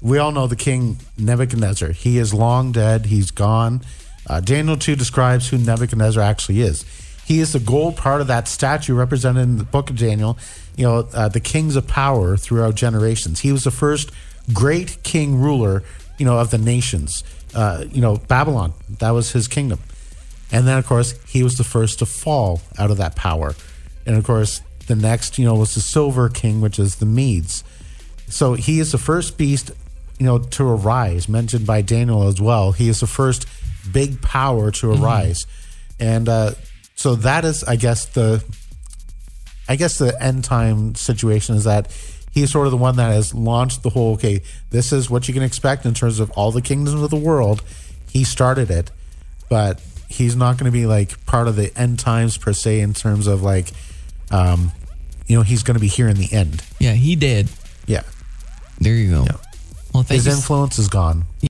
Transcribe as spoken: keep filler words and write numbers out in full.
we all know the king Nebuchadnezzar. He is long dead. He's gone. Uh, Daniel two describes who Nebuchadnezzar actually is. He is the gold part of that statue represented in the book of Daniel, you know, uh, the kings of power throughout generations. He was the first great king ruler, you know, of the nations. Uh, you know, Babylon, that was his kingdom. And then, of course, he was the first to fall out of that power. And, of course, the next, you know, was the silver king, which is the Medes. So he is the first beast, you know, to arise, mentioned by Daniel as well. He is the first big power to arise. Mm-hmm. And uh, so that is, I guess, the I guess the end time situation is that he's sort of the one that has launched the whole, okay, this is what you can expect in terms of all the kingdoms of the world. He started it, but he's not going to be like part of the end times per se in terms of like, um, you know, he's going to be here in the end. Yeah, he did. Yeah. There you go. Yeah. Well, thank His you. influence is gone.